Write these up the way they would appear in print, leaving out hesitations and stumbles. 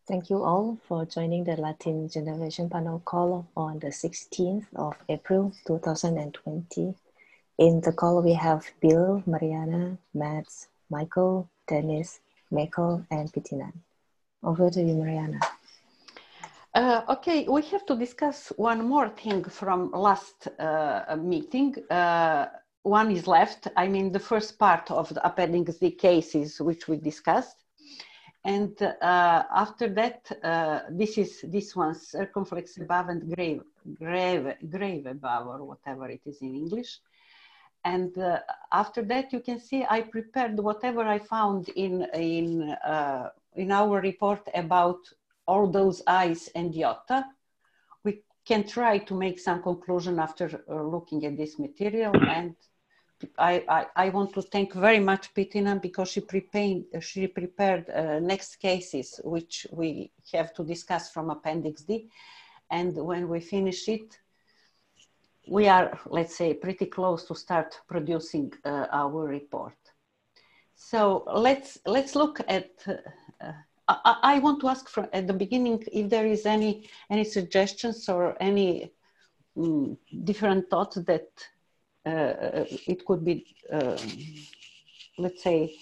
Thank you all for joining the Latin Generation panel call on the 16th of April 2020. In the call, we have Bill, Mariana, Mads, Michael, Dennis, Michael, and Pitinan. Over to you, Mariana. Okay, we have to discuss one more thing from last meeting. One is left, I mean the first part of the Appendix D cases which we discussed. And after that, this one, circumflex above and grave above, or whatever it is in English. And after that, you can see I prepared whatever I found in our report about all those eyes and iota. We can try to make some conclusion after looking at this material. And I want to thank very much Pitinan because she prepared next cases which we have to discuss from Appendix D. And when we finish it, we are, let's say, pretty close to start producing our report. So let's look at, I want to ask from at the beginning if there is any suggestions or any different thoughts that it could be, let's say,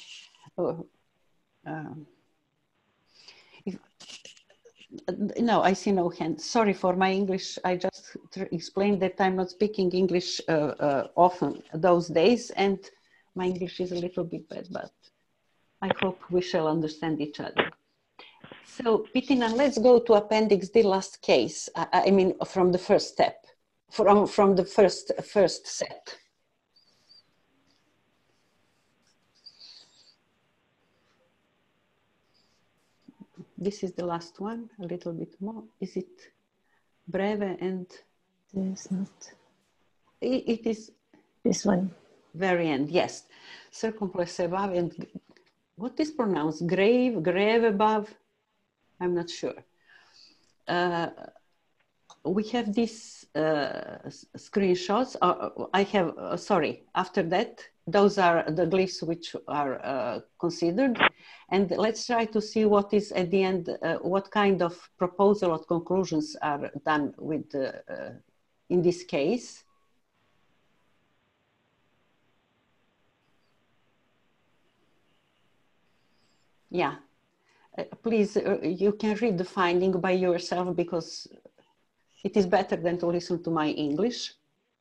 no, I see no hands. Sorry for my English. I just explained that I'm not speaking English often those days, and my English is a little bit bad, but I hope we shall understand each other. So, Pitinan, let's go to Appendix D last case. I mean, from the first step. From the first set. This is the last one, a little bit more. Is it breve and? There's not. It is. This one. Very end, yes. Circumflex above and what is pronounced? Grave above? I'm not sure. We have these screenshots. I have, sorry, after that, those are the glyphs which are considered. And let's try to see what is at the end, what kind of proposal or conclusions are done with, in this case. Yeah, please, you can read the finding by yourself because it is better than to listen to my English.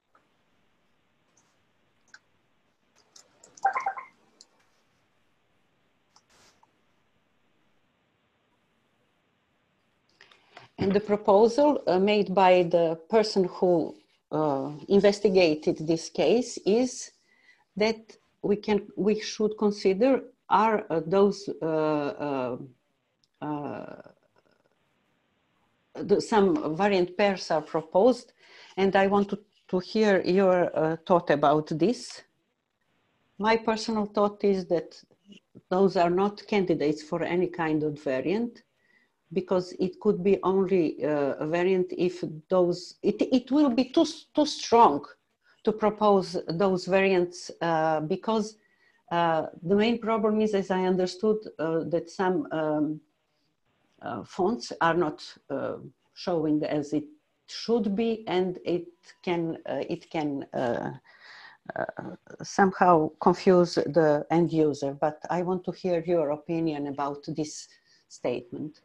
And the proposal made by the person who investigated this case is that we should consider are those some variant pairs are proposed, and I want to hear your thought about this. My personal thought is that those are not candidates for any kind of variant, because it could be only a variant if those, it will be too strong to propose those variants because the main problem is, as I understood, that some fonts are not showing as it should be, and it can somehow confuse the end user. But I want to hear your opinion about this statement.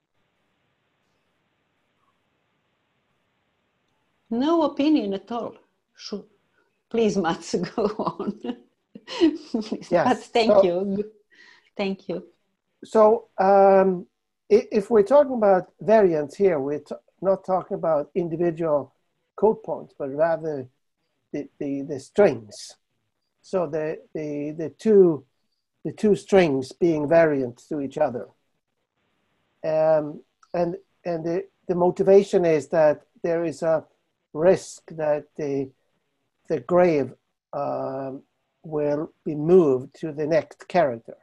No opinion at all. Please, Mats, go on. Yes, but thank you. Thank you. So if we're talking about variants here, we're not talking about individual code points, but rather the strings. So the two strings being variant to each other. And the motivation is that there is a risk that the grave will be moved to the next character.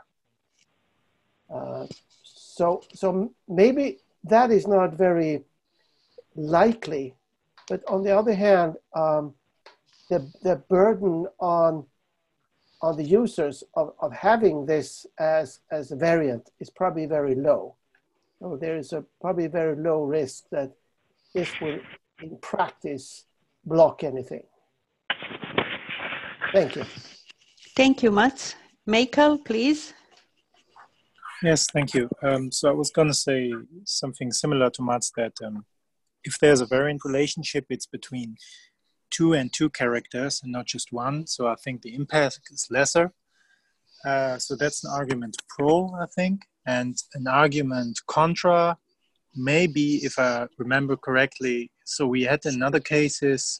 So maybe that is not very likely, but on the other hand, the burden on the users of having this as a variant is probably very low. So there is probably very low risk that this will, in practice, block anything. Thank you. Thank you, Mats. Michael, please. Yes, thank you. So I was going to say something similar to Mats, that if there's a variant relationship, it's between 2 and 2 characters and not just 1. So I think the impact is lesser. So that's an argument pro, I think. And an argument contra, maybe, if I remember correctly, so we had in other cases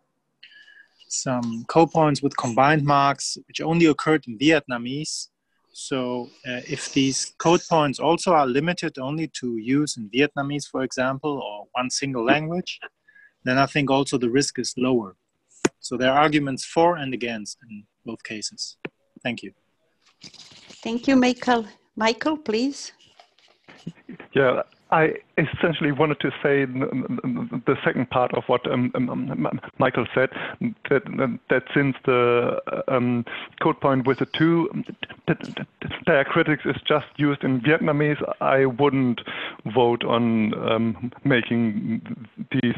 some code points with combined marks, which only occurred in Vietnamese. So if these code points also are limited only to use in Vietnamese, for example, or one single language, then I think also the risk is lower. So there are arguments for and against in both cases. Thank you. Thank you, Michael. Michael, please. Yeah, I essentially wanted to say the second part of what Michael said, that since the code point with the 2 diacritics is just used in Vietnamese, I wouldn't vote on making these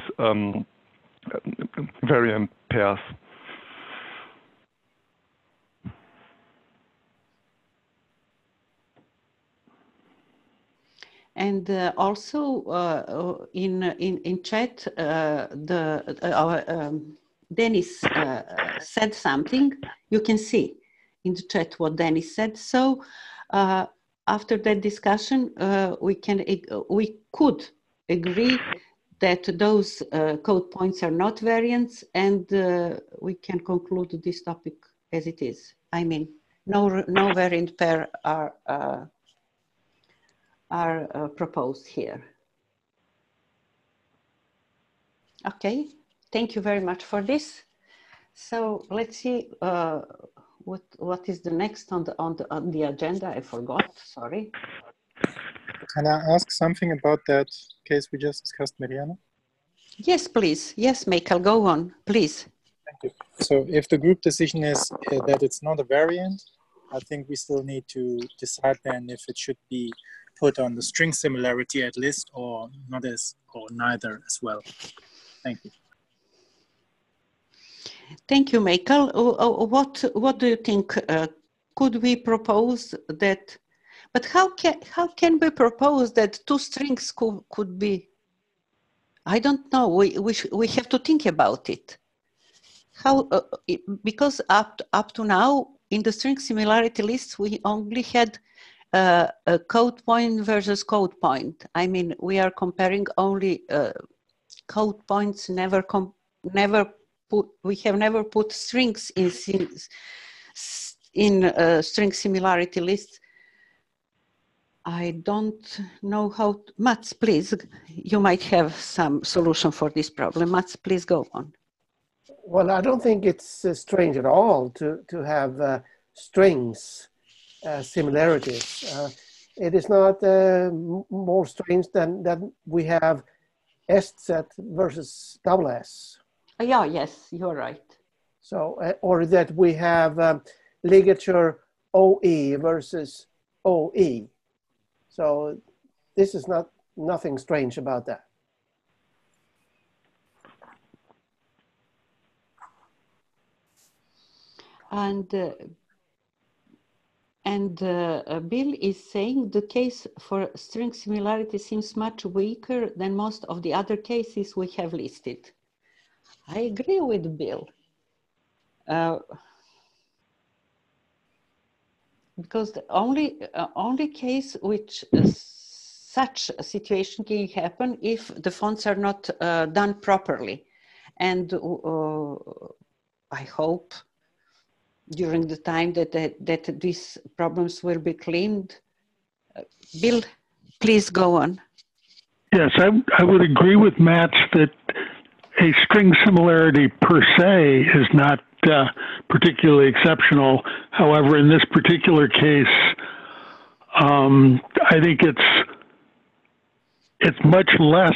variant pairs. And also in chat, Dennis said something. You can see in the chat what Dennis said. So after that discussion, we could agree that those code points are not variants, and we can conclude this topic as it is. I mean, no variant pair are proposed here. Okay, thank you very much for this. So let's see what is the next on the agenda. I forgot. Sorry. Can I ask something about that case we just discussed, Mariana? Yes, please. Yes, Michael, go on, please. Thank you. So if the group decision is that it's not a variant, I think we still need to decide then if it should be put on the string similarity at list or not as, or neither as well. Thank you. Thank you, Michael. What do you think? Could we propose that? But how can we propose that 2 strings could be? I don't know. We have to think about it. How? Because up to now in the string similarity lists we only had a code point versus code point. I mean, we are comparing only code points. We have never put strings in string similarity lists. I don't know how. Mats, please, you might have some solution for this problem. Mats, please go on. Well, I don't think it's strange at all to have strings similarities. It is not more strange than we have S-set versus double S. Yeah, yes, you're right. So, or that we have ligature OE versus OE. So this is nothing strange about that. And Bill is saying the case for string similarity seems much weaker than most of the other cases we have listed. I agree with Bill. Because the only case which such a situation can happen if the fonts are not done properly. And I hope during the time that these problems will be cleaned. Bill, please go on. Yes, I would agree with Matt that a string similarity per se is not particularly exceptional. However, in this particular case, I think it's much less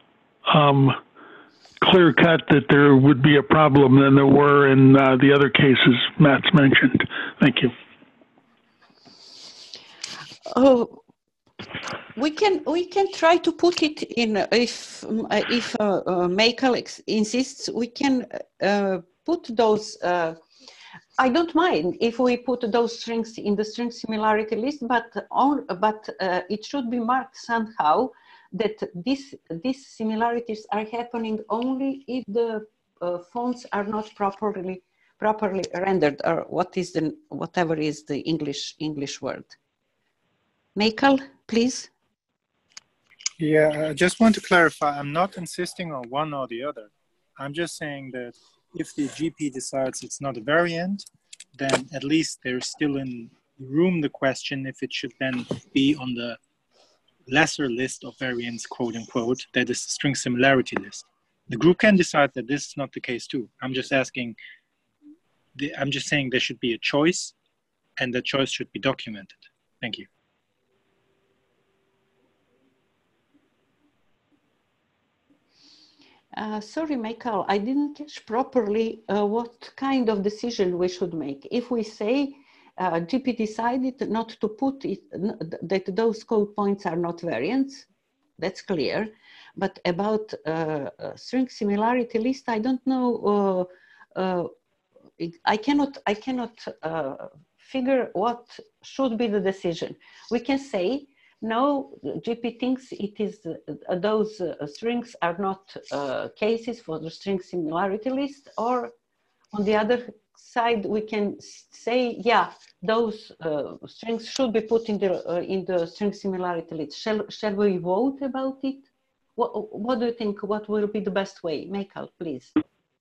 clear-cut that there would be a problem than there were in the other cases Matt's mentioned. Thank you. Oh, We can try to put it in, if Michael insists, we can put those, I don't mind if we put those strings in the string similarity list, but it should be marked somehow that these similarities are happening only if the fonts are not properly rendered, or whatever is the English word. Michael, please. Yeah, I just want to clarify, I'm not insisting on one or the other. I'm just saying that if the GP decides it's not a variant, then at least there's still in room the question if it should then be on the lesser list of variants, quote unquote, that is the string similarity list. The group can decide that this is not the case too. I'm just saying there should be a choice, and the choice should be documented. Thank you. Sorry, Michael, I didn't catch properly what kind of decision we should make. If we say GP decided not to put it, that those code points are not variants, that's clear. But about string similarity list, I don't know. I cannot figure what should be the decision. We can say, no, GP thinks it is those strings are not cases for the string similarity list, or on the other side, we can say, yeah, those strings should be put in the string similarity list. Shall we vote about it? What do you think? What will be the best way? Michael, please.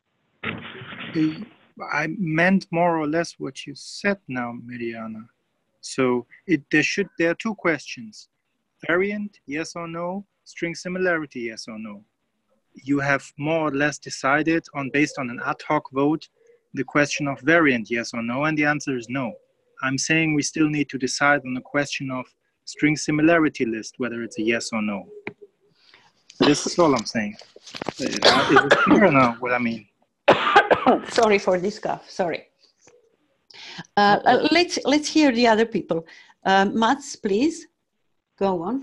I meant more or less what you said now, Mariana. So there are two questions: variant, yes or no; string similarity, yes or no. You have more or less decided based on an ad hoc vote the question of variant, yes or no, and the answer is no. I'm saying we still need to decide on the question of string similarity list, whether it's a yes or no. This is all I'm saying. Is it clear now what I mean? Sorry for this cough. Sorry. Let's hear the other people. Mats, please go on.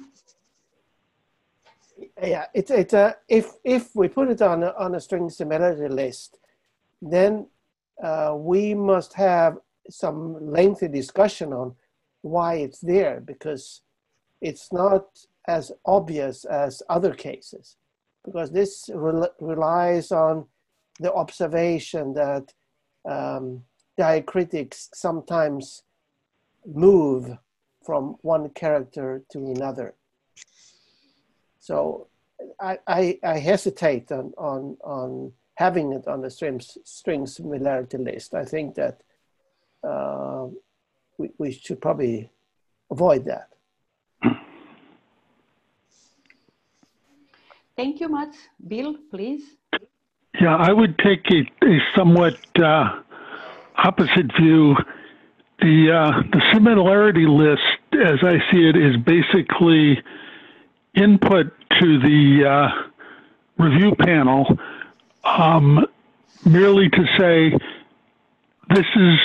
Yeah, if we put it on a string similarity list, then we must have some lengthy discussion on why it's there, because it's not as obvious as other cases, because this relies on the observation that diacritics sometimes move from one character to another. So I hesitate on having it on the string similarity list. I think that we should probably avoid that. Thank you, Mats. Bill, please. Yeah, I would take a somewhat opposite view. The similarity list, as I see it, is basically input to the review panel, merely to say this is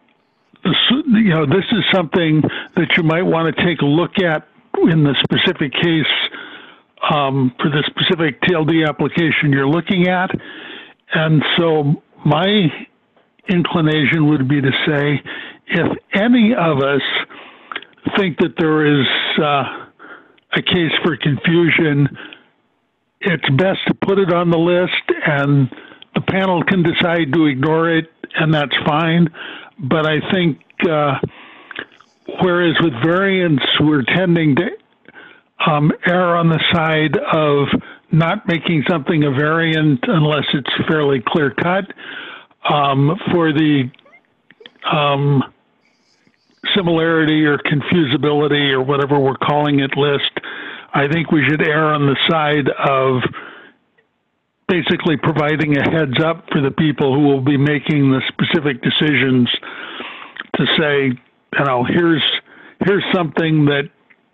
something that you might want to take a look at in the specific case for the specific TLD application you're looking at. And so my inclination would be to say, if any of us think that there is a case for confusion, it's best to put it on the list, and the panel can decide to ignore it, and that's fine. But I think whereas with variants, we're tending to err on the side of not making something a variant unless it's fairly clear cut. For the similarity or confusability or whatever we're calling it list, I think we should err on the side of basically providing a heads up for the people who will be making the specific decisions to say, here's something that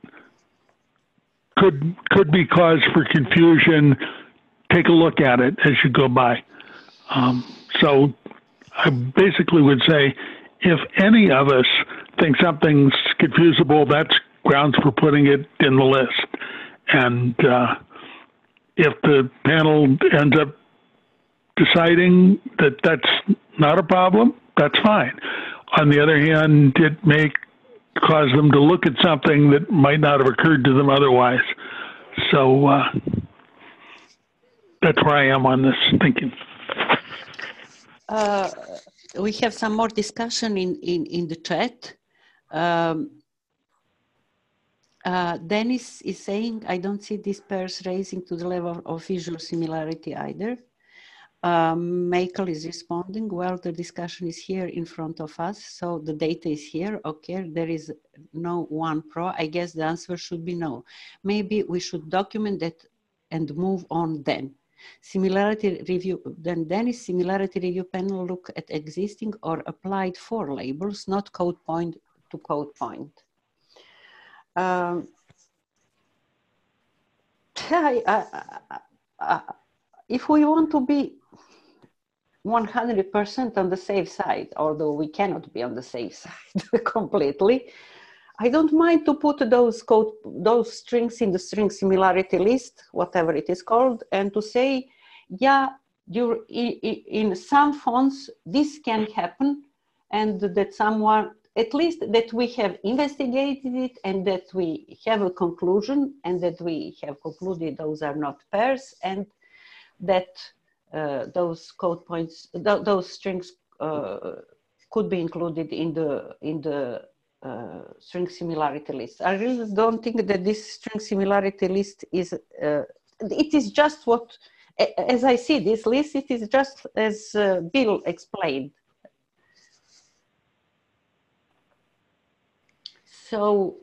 could be cause for confusion. Take a look at it as you go by. So I basically would say, if any of us think something's confusable, that's grounds for putting it in the list. And if the panel ends up deciding that that's not a problem, that's fine. On the other hand, it may cause them to look at something that might not have occurred to them otherwise. So that's where I am on this thinking. We have some more discussion in the chat. Dennis is saying, I don't see these pairs raising to the level of visual similarity either. Michael is responding, well, the discussion is here in front of us, so the data is here, okay, there is no one pro. I guess the answer should be no. Maybe we should document that and move on then. Similarity review, then Dennis, similarity review panel look at existing or applied for labels, not code point to code point. If we want to be 100% on the safe side, although we cannot be on the safe side completely, I don't mind to put those strings in the string similarity list, whatever it is called, and to say, yeah, in some fonts, this can happen, and that someone, at least that we have investigated it and that we have a conclusion and that we have concluded those are not pairs and that those code points, those strings could be included in the string similarity list. I really don't think that this string similarity list is, it is just what, as I see this list, it is just as Bill explained. So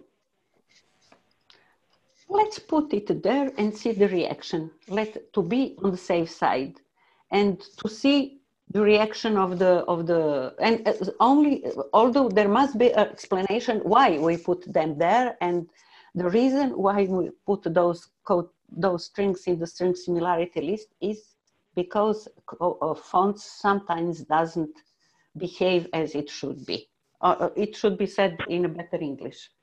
let's put it there and see the reaction. To be on the safe side and to see the reaction of the although there must be an explanation why we put them there and the reason why we put those strings in the string similarity list is because fonts sometimes doesn't behave as it should be. It should be said in a better English,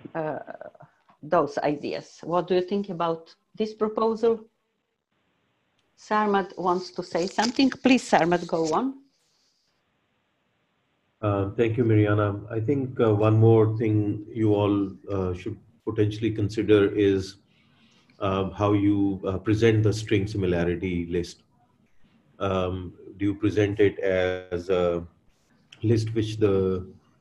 those ideas. What do you think about this proposal? Sarmad wants to say something. Please, Sarmad, go on. Thank you, Mariana. I think one more thing you all should potentially consider is how you present the string similarity list. Do you present it as a list which the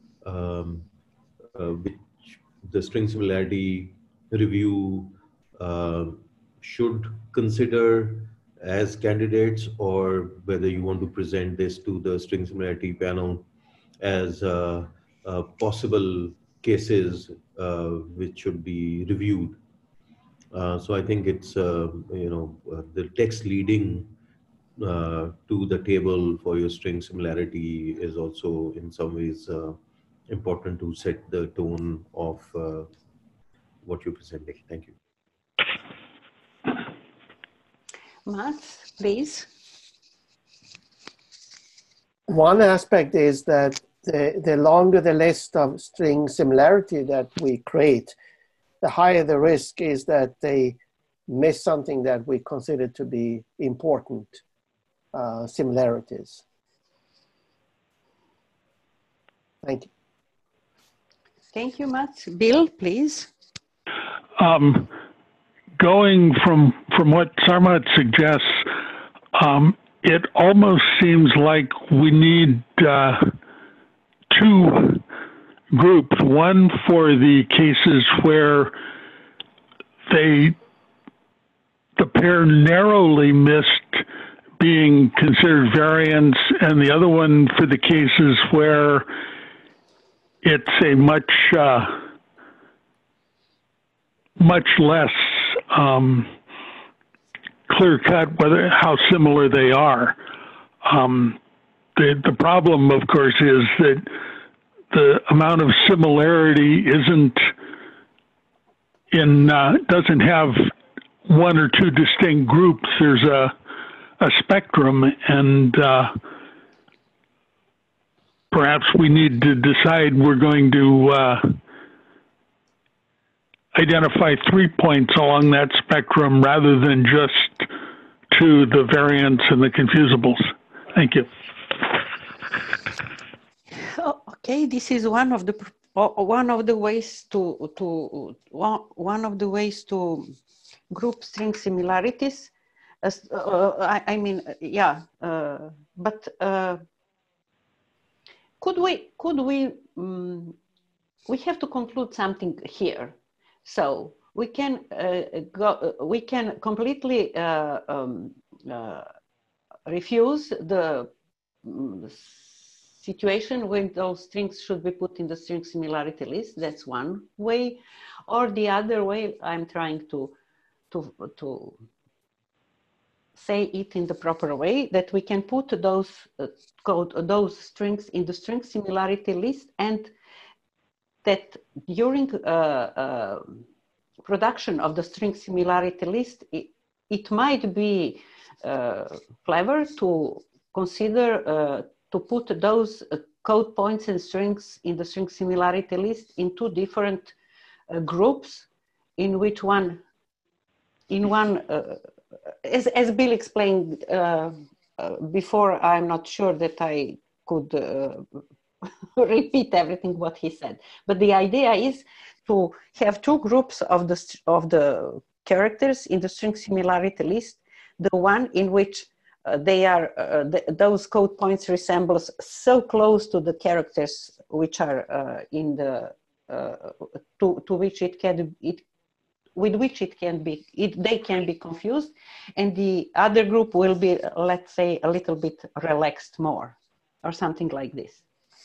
string similarity review should consider as candidates, or whether you want to present this to the string similarity panel as possible cases which should be reviewed? So I think it's the text leading to the table for your string similarity is also in some ways important to set the tone of what you're presenting. Thank you. Mats, please. One aspect is that the longer the list of string similarity that we create, the higher the risk is that they miss something that we consider to be important similarities. Thank you. Thank you, Mats. Bill, please. Going from what Sarmad suggests, it almost seems like we need two groups. One for the cases where the pair narrowly missed being considered variants, and the other one for the cases where it's a much less clear cut how similar they are. The problem, of course, is that the amount of similarity doesn't have one or two distinct groups. There's a spectrum, and perhaps we need to decide we're going to identify 3 points along that spectrum rather than just to the variants and the confusables. Thank you. Oh, okay, this is one of the ways to group string similarities. We have to conclude something here. So we can we can completely refuse the situation when those strings should be put in the string similarity list. That's one way, or the other way. I'm trying to say it in the proper way, that we can put those those strings in the string similarity list, and that during production of the string similarity list, it might be clever to consider to put those code points and strings in the string similarity list in two different groups, in which as Bill explained before, I'm not sure that I could repeat everything what he said. But the idea is to have two groups of the characters in the string similarity list. The one in which they are those code points resembles so close to the characters which are in the to which it can with which it can be they can be confused, and the other group will be, let's say, a little bit relaxed more, or something like this.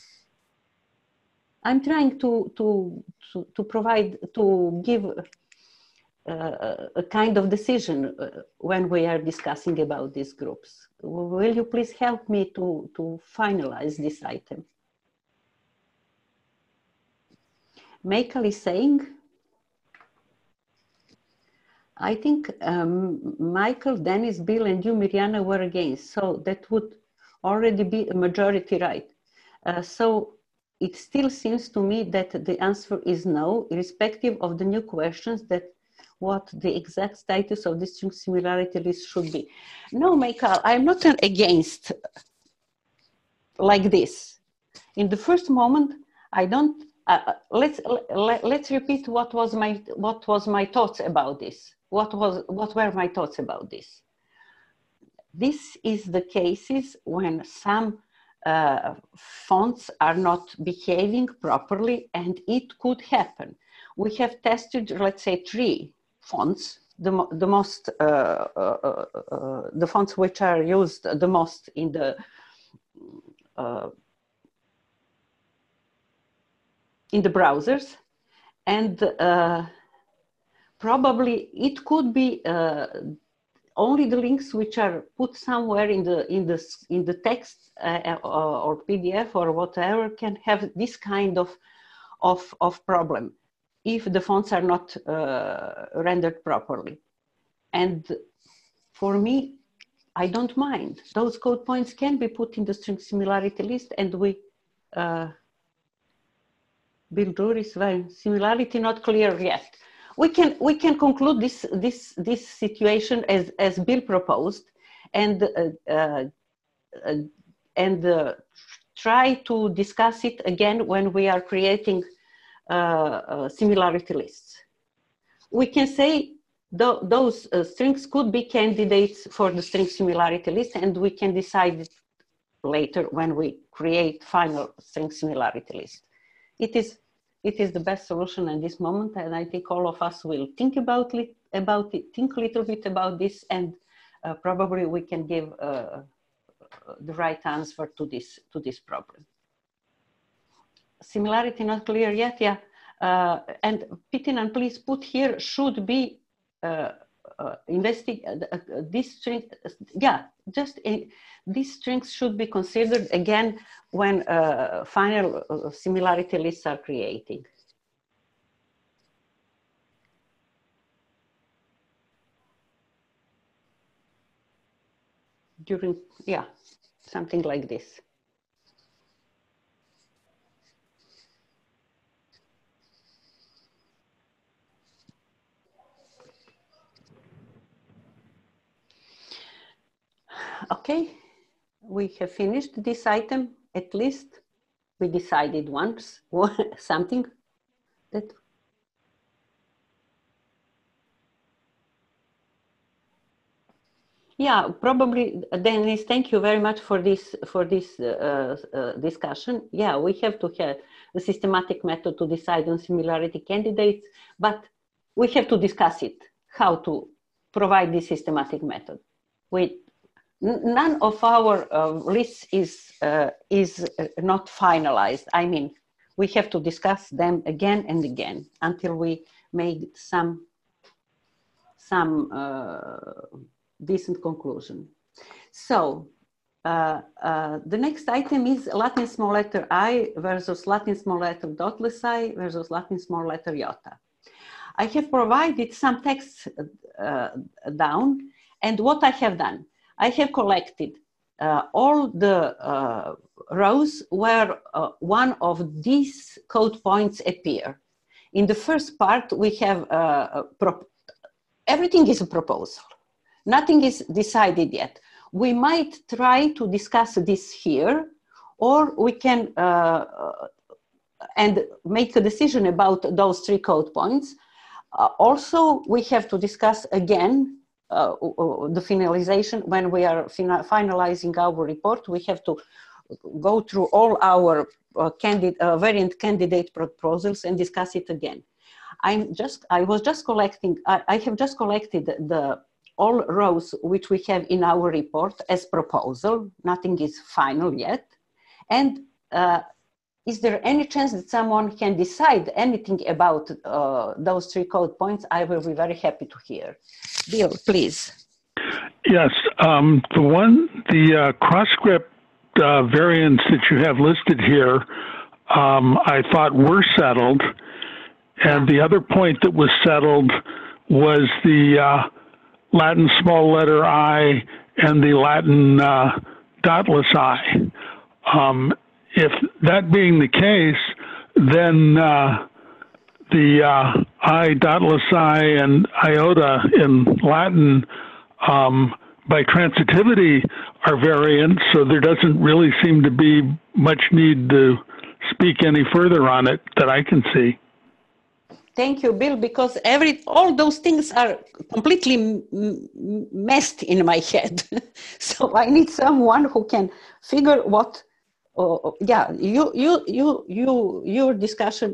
I'm trying to give a kind of decision when we are discussing about these groups. Will you please help me to finalize this item? Michael is saying, I think Michael, Dennis, Bill, and you, Mirjana, were against. So that would already be a majority, right? So it still seems to me that the answer is no, irrespective of the new questions that what the exact status of this string similarity list should be. No, Michael, I'm not against like this. In the first moment, I don't. Let's repeat what was my thoughts about this. What were my thoughts about this? This is the cases when some fonts are not behaving properly, and it could happen. We have tested, let's say, 3 fonts, the fonts which are used the most in the browsers, and probably it could be only the links which are put somewhere in the text or PDF or whatever can have this kind of problem if the fonts are not rendered properly. And for me, I don't mind. Those code points can be put in the string similarity list, and we Bill Drury's similarity not clear yet. We can conclude this situation as Bill proposed, and try to discuss it again when we are creating similarity lists. We can say those strings could be candidates for the string similarity list, and we can decide it later when we create final string similarity list. It is the best solution at this moment, and I think all of us will think about it, think a little bit about this, and probably we can give the right answer to this problem. Similarity not clear yet, yeah. And Pitinan, please put here should be this string, yeah, just these strings should be considered again when final similarity lists are creating. During, yeah, something like this. Okay, we have finished this item. At least we decided once something that. Yeah, probably, Dennis, thank you very much for this discussion. Yeah, we have to have a systematic method to decide on similarity candidates, but we have to discuss it, how to provide this systematic method. None of our lists is not finalized. I mean, we have to discuss them again and again until we make some decent conclusion. So the next item is Latin small letter I versus Latin small letter dotless I versus Latin small letter iota. I have provided some text down, and what I have done, I have collected all the rows where one of these code points appear. In the first part, we have everything is a proposal. Nothing is decided yet. We might try to discuss this here, or we can and make a decision about those 3 code points. Also, we have to discuss again the finalization. When we are finalizing our report, we have to go through all our variant candidate proposals and discuss it again. I have just collected all rows which we have in our report as proposal. Nothing is final yet. And is there any chance that someone can decide anything about those 3 code points? I will be very happy to hear. Bill, please. Yes, the cross-script variants that you have listed here, I thought were settled. And the other point that was settled was the Latin small letter I and the Latin dotless I. If that being the case, then the I, dotless I, and iota in Latin by transitivity are variants, so there doesn't really seem to be much need to speak any further on it that I can see. Thank you, Bill, because all those things are completely messed in my head. So I need someone who can figure what. Yeah, your discussion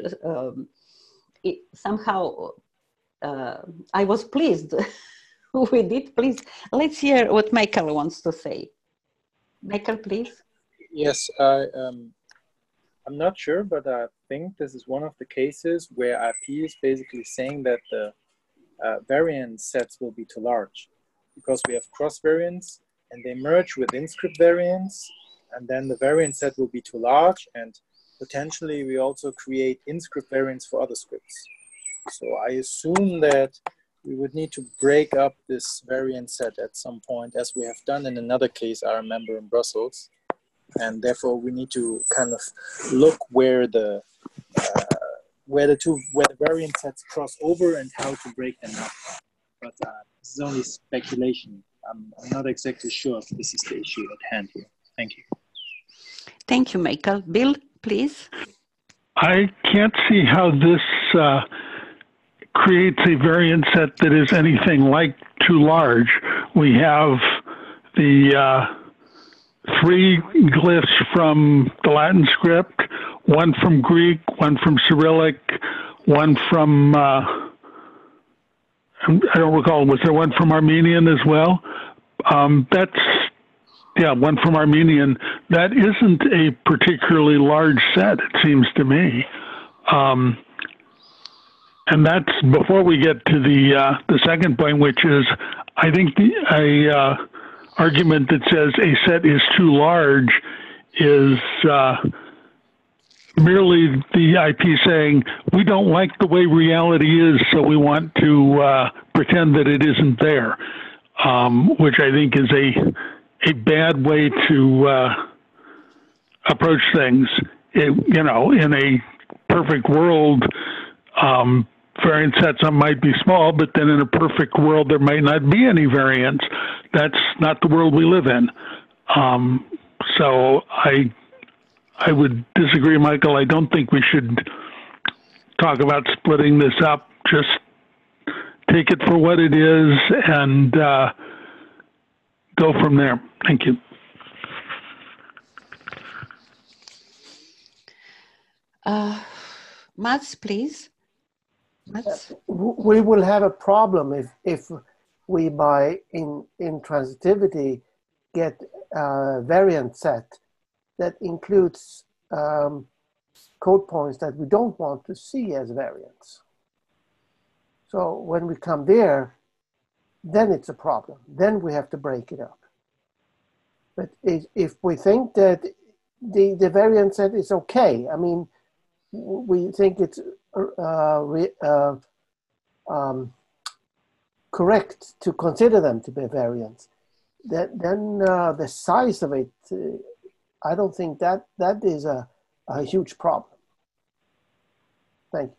somehow I was pleased with it. Please, let's hear what Michael wants to say. Michael, please. Yes, I'm not sure, but I think this is one of the cases where IP is basically saying that the variant sets will be too large because we have cross variants and they merge with in-script variants, and then the variant set will be too large, and potentially we also create in-script variants for other scripts. So I assume that we would need to break up this variant set at some point, as we have done in another case I remember in Brussels. And therefore, we need to kind of look where the variant sets cross over and how to break them up. But this is only speculation. I'm not exactly sure if this is the issue at hand here. Thank you. Thank you, Michael. Bill, please. I can't see how this creates a variant set that is anything like too large. We have the 3 glyphs from the Latin script, 1 from Greek, 1 from Cyrillic, 1 from, I don't recall, was there 1 from Armenian as well? Yeah, 1 from Armenian. That isn't a particularly large set, it seems to me. And that's before we get to the second point, which is, I think argument that says a set is too large is merely the IP saying, we don't like the way reality is, so we want to pretend that it isn't there, which I think is a bad way to approach things. In a perfect world, variance sets might be small, but then in a perfect world, there might not be any variance. That's not the world we live in. So I would disagree, Michael. I don't think we should talk about splitting this up. Just take it for what it is and go from there. Thank you. Mats, please. Mats? We will have a problem if we, by intransitivity, get a variant set that includes code points that we don't want to see as variants. So when we come there, then it's a problem. Then we have to break it up. But if we think that the variant set is okay, I mean, we think it's correct to consider them to be variants, then the size of it, I don't think that is a huge problem. Thank you.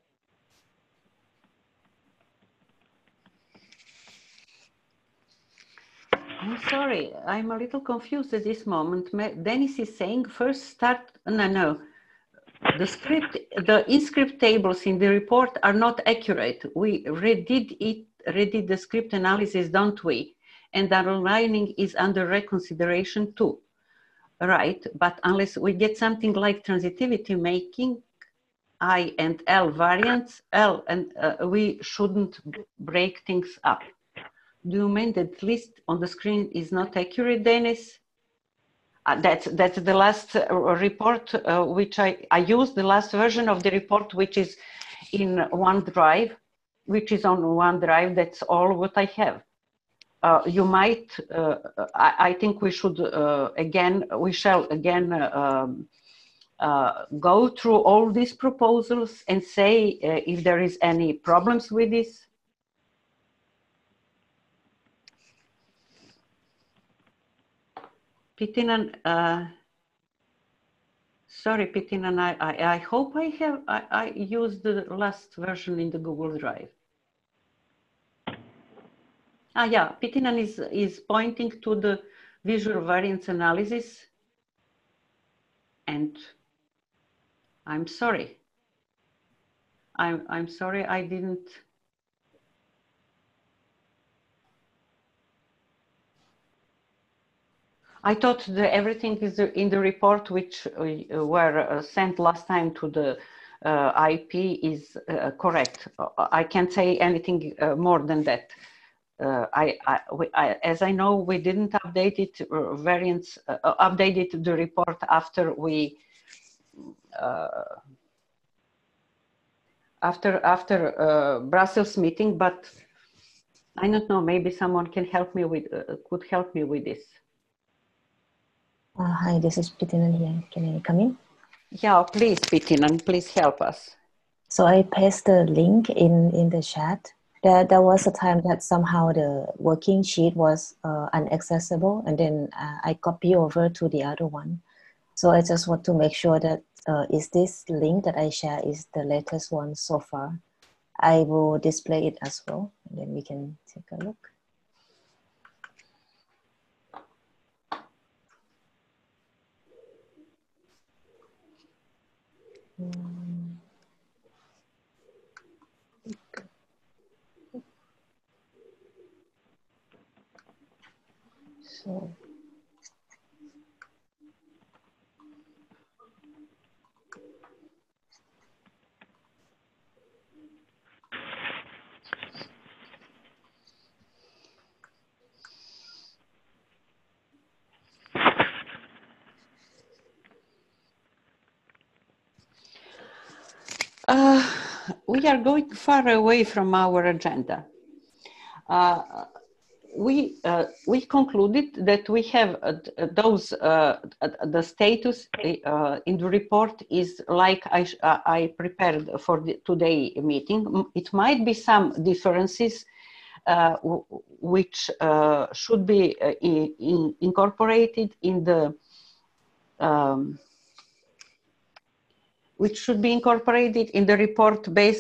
I'm sorry, I'm a little confused at this moment. Dennis is saying first start, no. The in-script tables in the report are not accurate. We redid the script analysis, don't we? And the aligning is under reconsideration too. Right, but unless we get something like transitivity making I and L variants, L and we shouldn't break things up. Do you mean that list on the screen is not accurate, Dennis? That's the last report which I used, the last version of the report, which is in OneDrive, which is on OneDrive. That's all what I have. You might, I think we should we shall again go through all these proposals and say if there is any problems with this. Pitinan, sorry, Pitinan, I hope I used the last version in the Google Drive. Yeah, Pitinan is pointing to the visual variance analysis, and I'm sorry. I'm sorry I didn't. I thought that everything is in the report which were sent last time to the IP is correct. I can't say anything more than that. As I know, we didn't update it updated the report after we after Brussels meeting, but I don't know. Maybe someone can help me with could help me with this. Hi, this is Pitinan here. Can I come in? Yeah, please, Pitinan, please help us. So I paste the link in the chat. There was a time that somehow the working sheet was inaccessible, and then I copy over to the other one. So I just want to make sure that is this link that I share is the latest one so far. I will display it as well, and then we can take a look. So we are going far away from our agenda. We concluded that we have those the status in the report is like I prepared for the today meeting. It might be some differences which should be incorporated in the which should be incorporated in the report.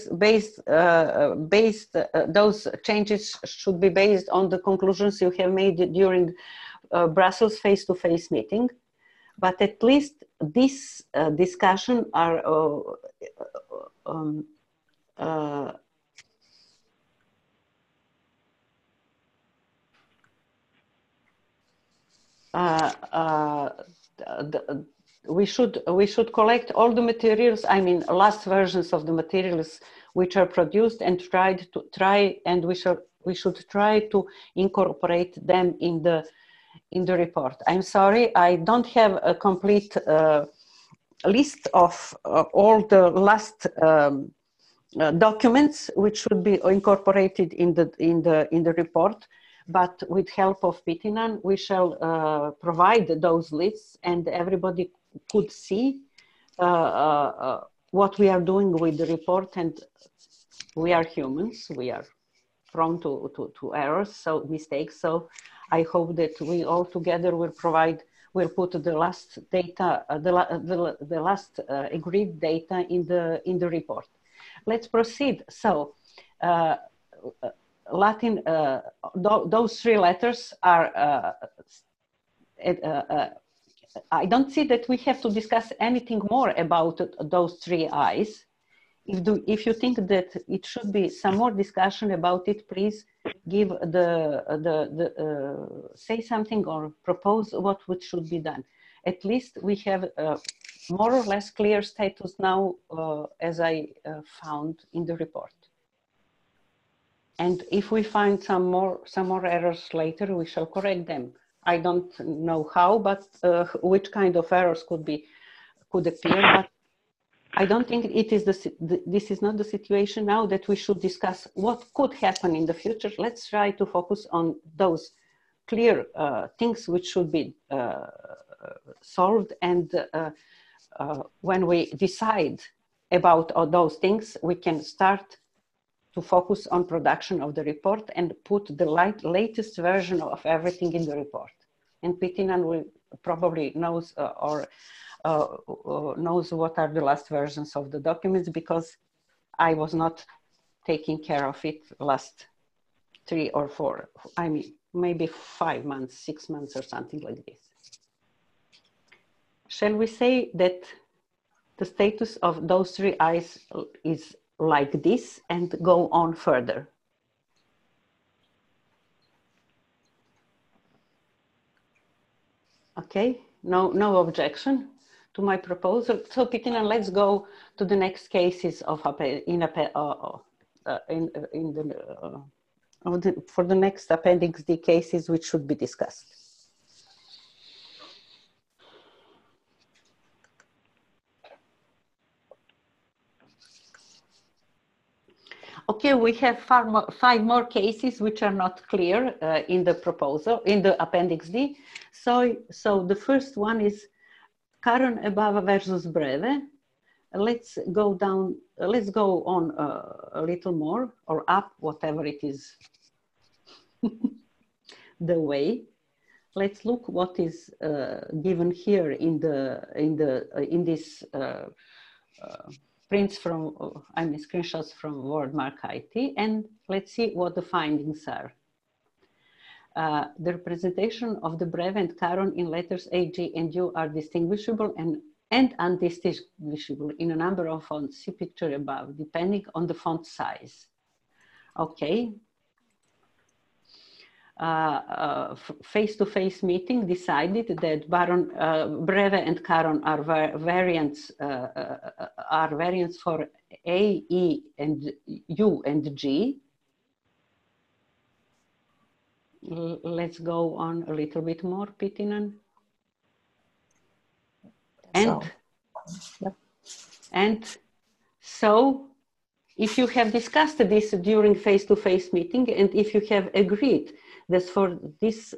Those changes should be based on the conclusions you have made during Brussels face-to-face meeting. But at least this discussion are we should collect all the materials, I mean last versions of the materials which are produced, and we should try to incorporate them in the report. I'm sorry, I don't have a complete list of all the last documents which should be incorporated in the report. But with help of Pitinan, we shall provide those lists, and everybody could see what we are doing with the report. And we are humans; we are prone to errors, so mistakes. So I hope that we all together will put the last data, the last agreed data in the report. Let's proceed. So. Latin, those three letters are, I don't see that we have to discuss anything more about those three I's. If you think that it should be some more discussion about it, please give say something or propose what should be done. At least we have more or less clear status now, as I found in the report. And if we find some more errors later, we shall correct them. I don't know how, but which kind of errors could appear. But I don't think it is this is not the situation now that we should discuss what could happen in the future. Let's try to focus on those clear things which should be solved. And when we decide about all those things, we can start to focus on production of the report and put the latest version of everything in the report. And Pitinan will probably knows knows what are the last versions of the documents, because I was not taking care of it last 3 or 4, I mean, maybe 5 months, 6 months or something like this. Shall we say that the status of those three I's is like this and go on further? Okay, no objection to my proposal. So Pitinan, let's go to the next cases of for the next Appendix D cases which should be discussed. Okay, we have 5 more cases which are not clear in the proposal, in the Appendix D. So the first one is Caron Ebava versus Breve. Let's go down, let's go on a little more, or up, whatever it is, the way. Let's look what is given here in this prints from, screenshots from WordMark IT, and let's see what the findings are. The representation of the Breve and Caron in letters A, G, and U are distinguishable and undistinguishable in a number of fonts. See picture above, depending on the font size. Okay. Face-to-face meeting decided that Breve and Caron are variants for A, E, and U and G. Let's go on a little bit more, Pitinan. And so if you have discussed this during face-to-face meeting, and if you have agreed that for this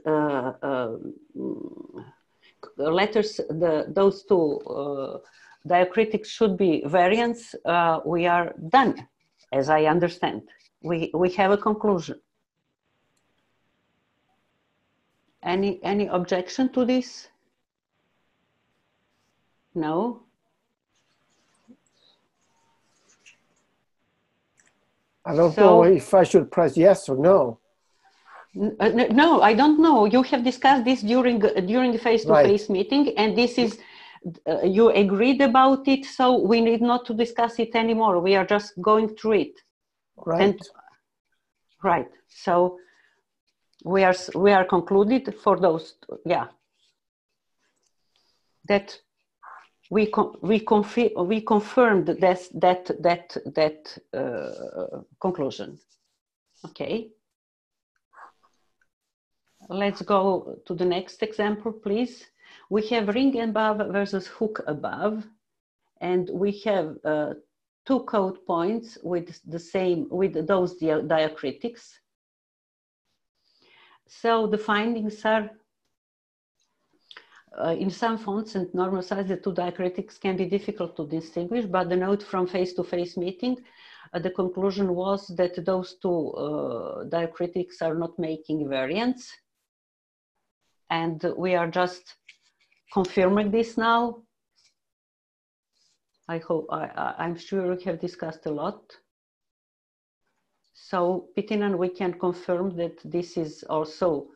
letters, those two diacritics should be variants, we are done, as I understand. We have a conclusion. Any objection to this? No? I don't know if I should press yes or no. No, I don't know. You have discussed this during the face-to-face meeting, and this is you agreed about it, so we need not to discuss it anymore. We are just going through it. Right. Right. So we are concluded for those. Yeah. That we confirmed that conclusion. Okay. Let's go to the next example, please. We have ring above versus hook above, and we have 2 code points with those diacritics. So the findings are in some fonts and normal size, the 2 diacritics can be difficult to distinguish, but the note from face-to-face meeting, the conclusion was that those 2 diacritics are not making variants. And we are just confirming this now. I'm sure we have discussed a lot. So Pitinen, we can confirm that this is also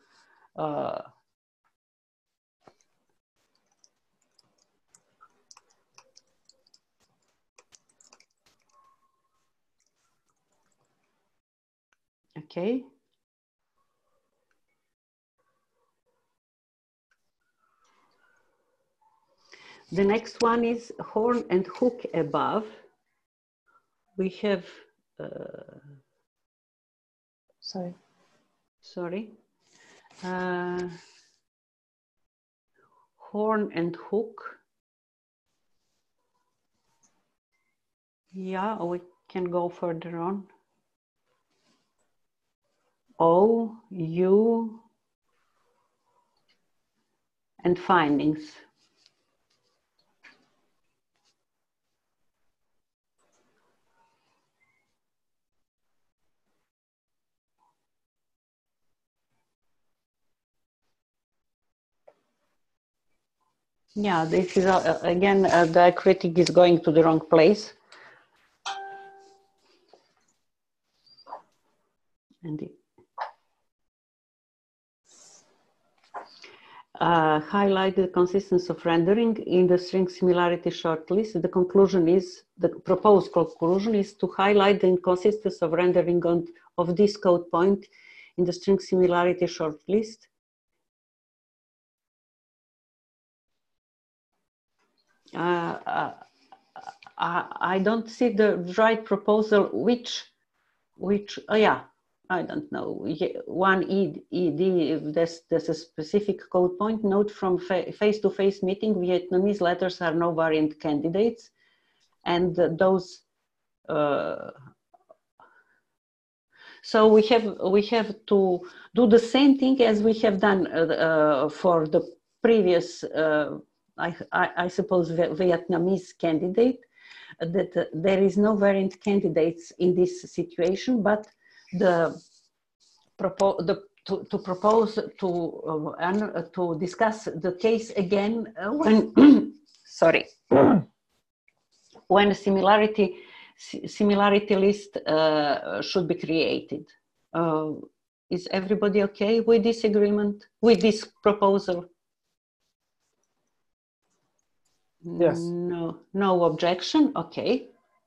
okay. The next one is horn and hook above. We have, Sorry. Horn and hook. Yeah, we can go further on. O, U, and findings. Yeah, this is again, the critic is going to the wrong place. And highlight the consistency of rendering in the string similarity shortlist. The conclusion is, the proposed conclusion is to highlight the inconsistency of rendering of this code point in the string similarity shortlist. I don't see the right proposal, yeah, I don't know. One ED, there's a specific code point. Note from face-to-face meeting, Vietnamese letters are no variant candidates. And those, so we have to do the same thing as we have done for the previous, I suppose, Vietnamese candidate, that there is no variant candidates in this situation, but to propose to discuss the case again when sorry, when a similarity list should be created. Is everybody okay with this agreement, with this proposal? Yes. No objection. Okay.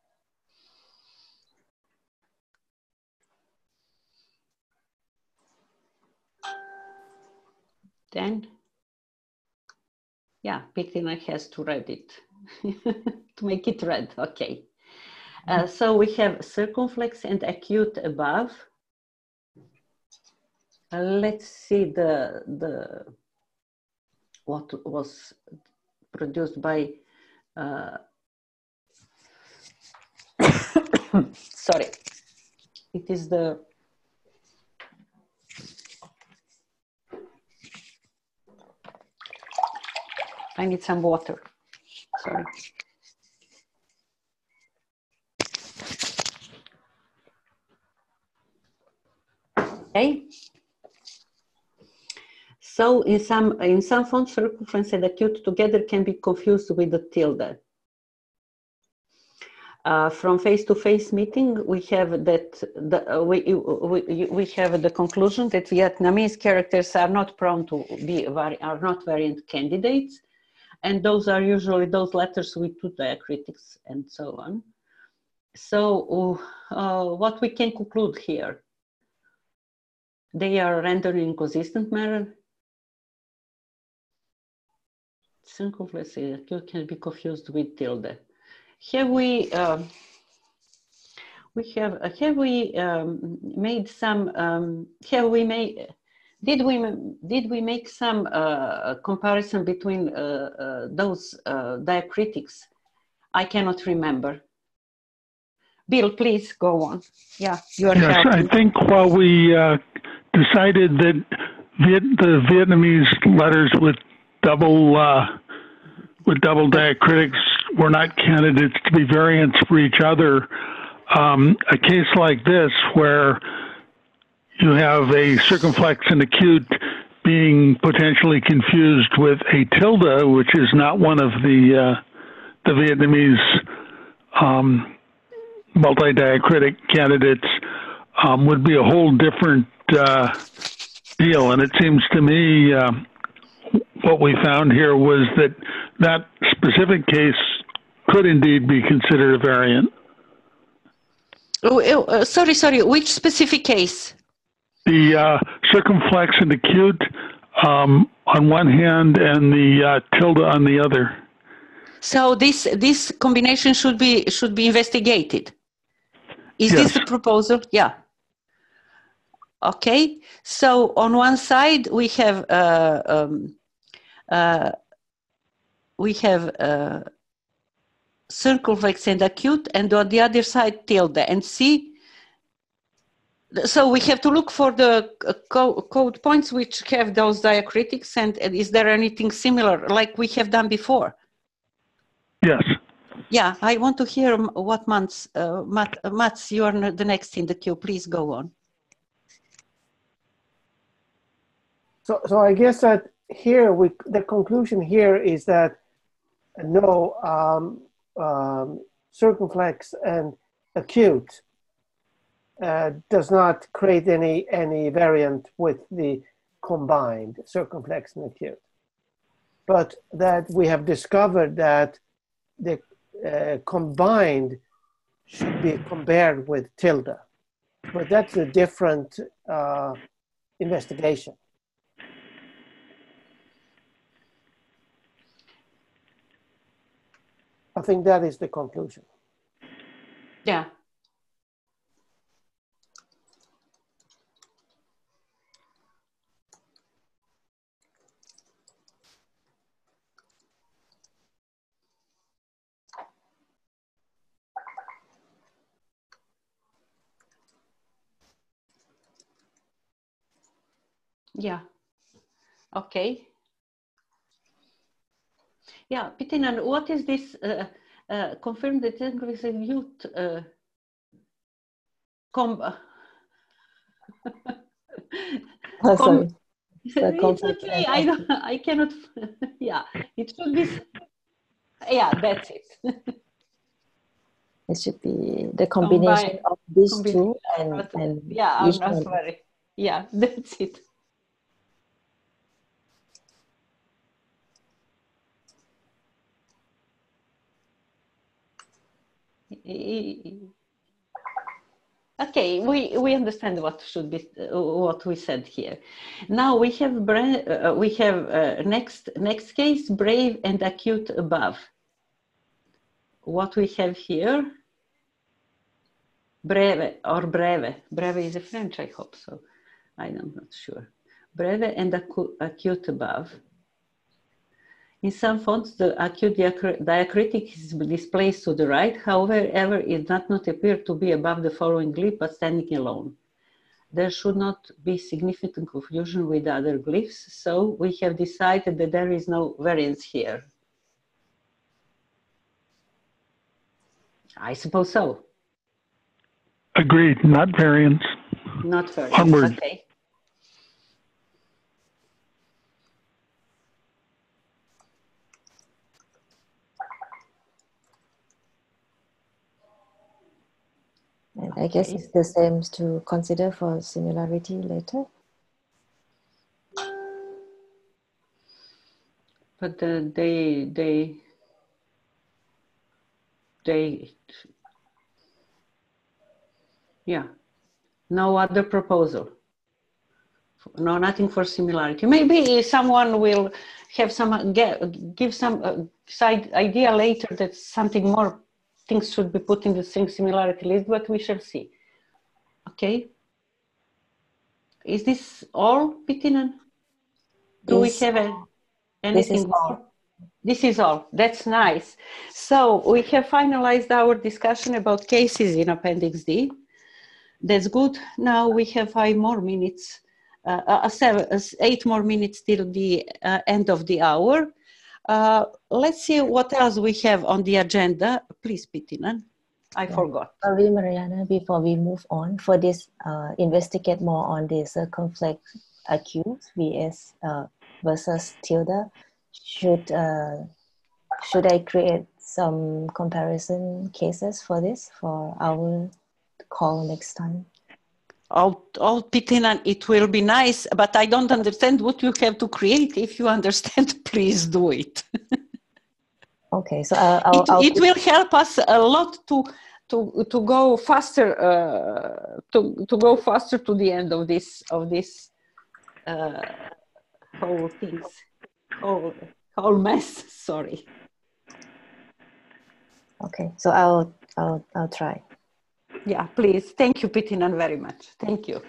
Then, yeah, Pitinen has to read it to make it red. Okay. So we have circumflex and acute above. Let's see what was produced by sorry, it is the I need some water, sorry. Okay. So in some fonts, circumference and acute together can be confused with the tilde. From face-to-face meeting, we have that we have the conclusion that Vietnamese characters are not prone to be are not variant candidates, and those are usually those letters with two diacritics and so on. So, what we can conclude here? They are rendered in consistent manner. Circumflex can be confused with tilde. Have we made some? Did we make some comparison between those diacritics? I cannot remember. Bill, please go on. Yeah, you are Yes, helping. I think while we decided that the Vietnamese letters with double diacritics were not candidates to be variants for each other, a case like this where you have a circumflex and acute being potentially confused with a tilde, which is not one of the Vietnamese multi-diacritic candidates, would be a whole different deal. And it seems to me what we found here was that that specific case could indeed be considered a variant. Sorry, which specific case? The circumflex and acute on one hand and the tilde on the other. So this combination should be investigated. Is Yes. this the proposal? Yeah. Okay. So on one side we have circumflex and acute, and on the other side tilde. And see. So we have to look for the code points which have those diacritics, and is there anything similar like we have done before? Yes. Yeah, I want to hear what Mats, you are the next in the queue. Please go on. So I guess that here the conclusion here is that no circumflex and acute does not create any variant with the combined circumflex and acute, but that we have discovered that the combined should be compared with tilde, but that's a different investigation. I think that is the conclusion. Yeah. Yeah. Okay. Yeah, Pitinen, what is this? Confirm the English youth Sorry. It's okay. I cannot. Yeah, it should be. Yeah, that's it. It should be the combination of these two and yeah, I'm each not one. sorry. Yeah, that's it. Okay, we understand what should be what we said here. Now we have next case, brave and acute above. What we have here, breve or breve. Breve is a French, I hope so. I'm not sure. Breve and acute above. In some fonts, the acute diacritic is displaced to the right. However, it does not appear to be above the following glyph, but standing alone. There should not be significant confusion with other glyphs, so we have decided that there is no variance here. I suppose so. Agreed, not variance. Not variance, Onward. Okay. I guess it's the same to consider for similarity later. But they yeah, no other proposal. No, nothing for similarity. Maybe someone will have some give some side idea later that something more things should be put in the string similarity list, but we shall see. Okay. Is this all, Pitinen? Do we have anything more? This is all. That's nice. So we have finalized our discussion about cases in Appendix D. That's good. Now we have 5 more minutes, 8 more minutes till the end of the hour. Let's see what else we have on the agenda. Please, Pitinen. I forgot. Sorry, Mariana, before we move on, for this, investigate more on the circumflex accused vs versus tilde. Should I create some comparison cases for this for our call next time? All Pitinen, it will be nice, but I don't understand what you have to create. If you understand, please do it. Okay, so it will help us a lot to go faster to go faster to the end of this whole things whole mess. Sorry. Okay, so I'll try. Yeah, please. Thank you, Pitinen, very much. Thank you.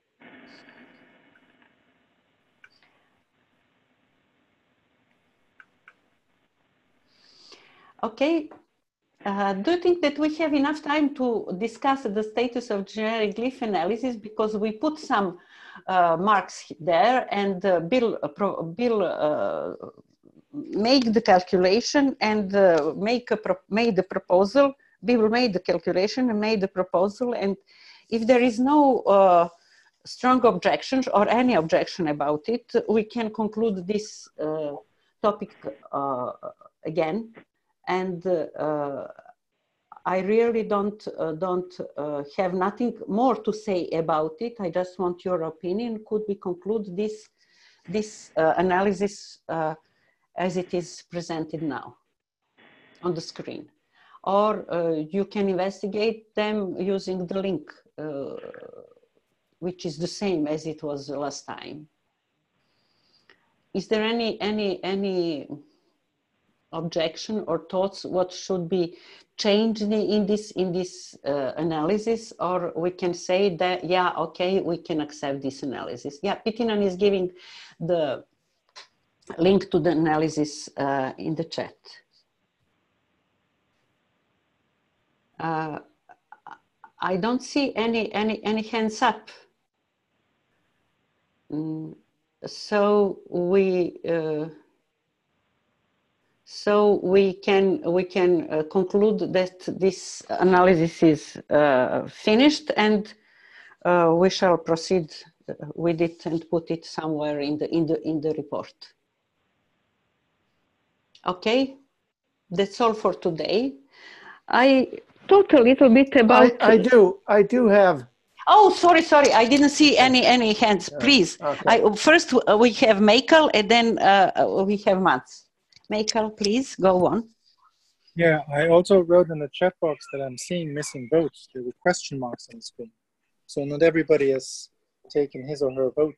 Okay. Do you think that we have enough time to discuss the status of generic glyph analysis? Because we put some marks there, and Bill make the calculation and made the proposal. Bill made the calculation and made the proposal. And if there is no strong objections or any objection about it, we can conclude this topic again. And I really don't have nothing more to say about it. I just want your opinion. Could we conclude this analysis as it is presented now on the screen? Or you can investigate them using the link, which is the same as it was last time. Is there any objection or thoughts what should be changed in this analysis? Or we can say that, yeah, okay, we can accept this analysis. Yeah, Pitinen is giving the link to the analysis in the chat. I don't see any hands up. So we can conclude that this analysis is finished, and we shall proceed with it and put it somewhere in the report. Okay, that's all for today. I talked a little bit about. I do have. Oh, sorry. I didn't see any hands. Please. Okay. First we have Michael, and then we have Mats. Michael, please go on. Yeah, I also wrote in the chat box that I'm seeing missing votes. There were question marks on the screen. So not everybody has taken his or her vote.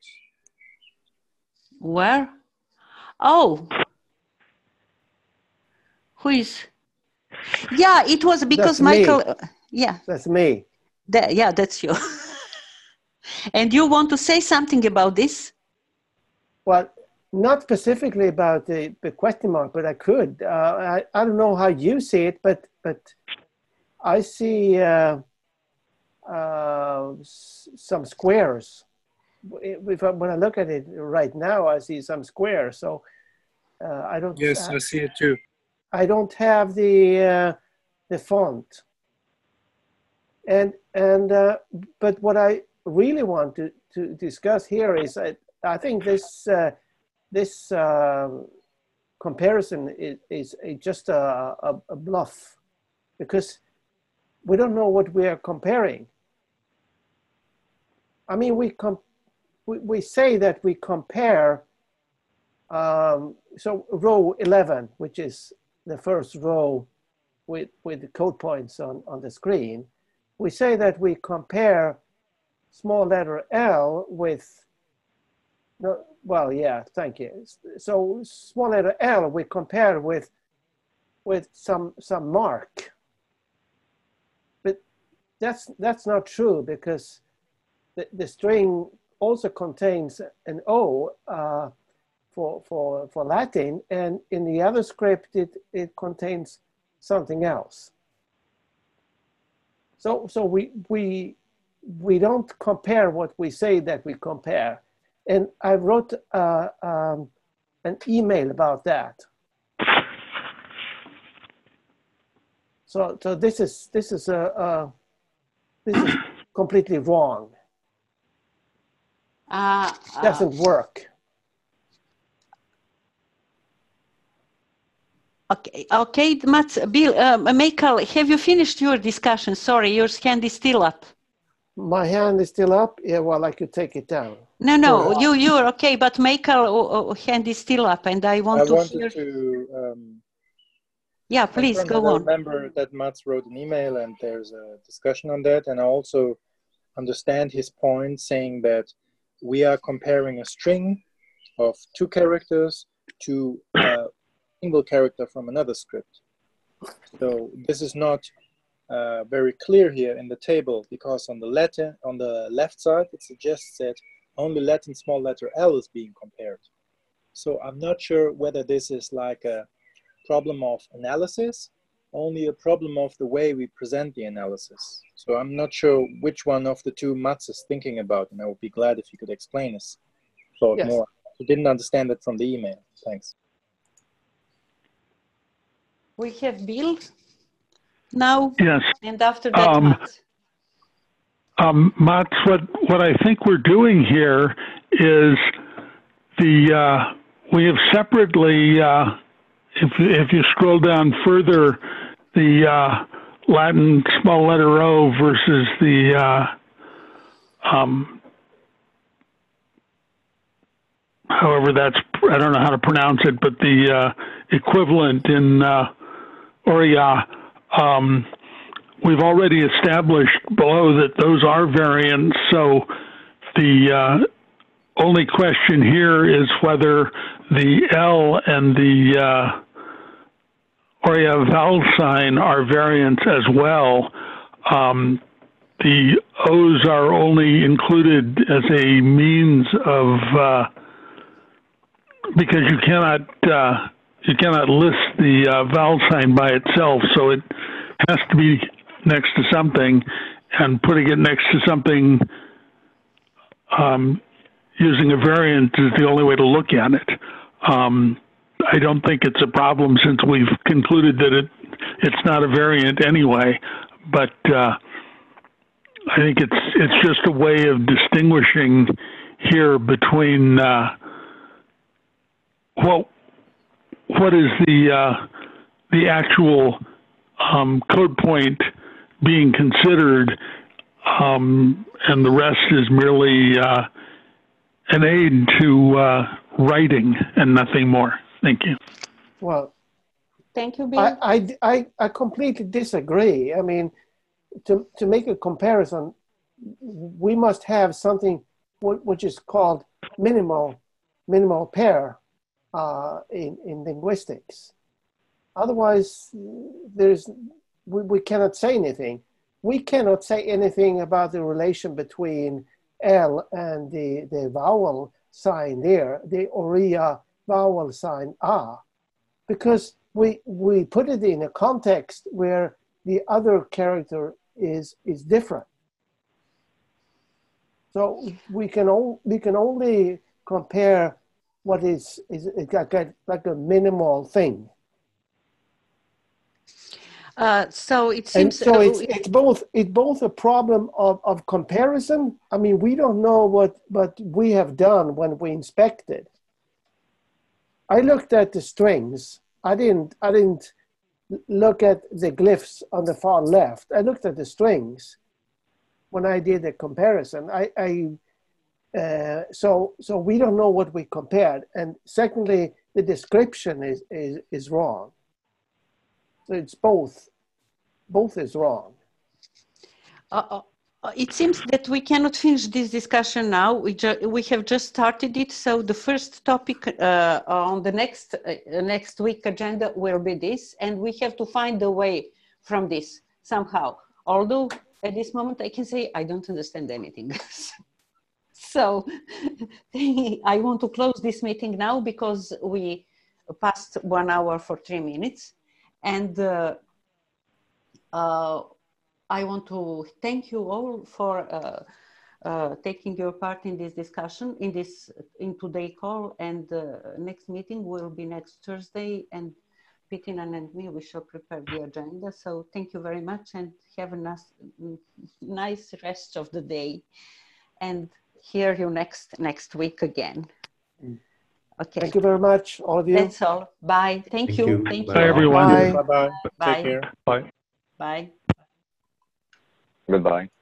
Where? Oh. Who is? Yeah, it was because that's Michael. Me. Yeah. That's me. Yeah, that's you. And you want to say something about this? Well, not specifically about the question mark, but I could. I don't know how you see it, but I see some squares. When I look at it right now, I see some squares. So I don't. Yes, I see it too. I don't have the font. But what I really want to discuss here is I think this comparison is just a bluff, because we don't know what we are comparing. I mean, we say that we compare, so row 11, which is the first row with the code points on the screen, we say that we compare small letter L with, no, well, yeah, thank you. So small letter L we compare with some mark. But that's not true, because the string also contains an O for Latin, and in the other script it contains something else. So we don't compare what we say that we compare. And I wrote an email about that. So this is completely wrong. Doesn't work. Okay, Mats, Bill, Michael, have you finished your discussion? Sorry, your hand is still up. My hand is still up. Yeah, well, I could take it down. No, you're okay, but Michael hand is still up, and I wanted to yeah, please go on. I remember that Mats wrote an email, and there's a discussion on that, and I also understand his point, saying that we are comparing a string of 2 characters to a single character from another script. So this is not very clear here in the table, because on the left side, it suggests that only Latin small letter L is being compared. So I'm not sure whether this is like a problem of analysis, only a problem of the way we present the analysis. So I'm not sure which one of the two Mats is thinking about, and I would be glad if you could explain his thought more. I didn't understand it from the email. Thanks. We have Bill now. Yes. And after that, Mats. Mats, what I think we're doing here is we have separately, if you scroll down further, the Latin small letter O versus the however that's, I don't know how to pronounce it, but the equivalent in Oriya. We've already established below that those are variants, so the only question here is whether the L and the Oriya vowel sign are variants as well. The O's are only included as a means of, because you cannot list the vowel sign by itself, so it has to be next to something, and putting it next to something using a variant is the only way to look at it. I don't think it's a problem, since we've concluded that it's not a variant anyway, but I think it's just a way of distinguishing here between what is the actual code point being considered, and the rest is merely an aid to writing and nothing more. Thank you. Well, thank you, Bill. I completely disagree. I mean, to make a comparison, we must have something which is called minimal pair in linguistics. Otherwise, we cannot say anything. We cannot say anything about the relation between L and the vowel sign there, the Oriya vowel sign A, because we put it in a context where the other character is different. So we can only compare what is like a minimal thing. So it seems. And so it's both a problem of comparison. I mean, we don't know what we have done when we inspected. I looked at the strings. I didn't look at the glyphs on the far left. I looked at the strings, when I did the comparison. So we don't know what we compared, and secondly, the description is wrong. So it's both is wrong. It seems that we cannot finish this discussion now. We have just started it. So the first topic on the next week agenda will be this, and we have to find a way from this somehow. Although at this moment I can say I don't understand anything. So I want to close this meeting now because we passed 1 hour for 3 minutes, and I want to thank you all for taking your part in this discussion, in today's call, and the next meeting will be next Thursday, and Petina and me, we shall prepare the agenda. So thank you very much, and have a nice rest of the day, and hear you next week again. Okay. Thank you very much, all of you. That's all. Bye. Thank you. Thank you. Bye, everyone. Bye. Bye-bye. Bye. Take care. Bye. Bye. Goodbye.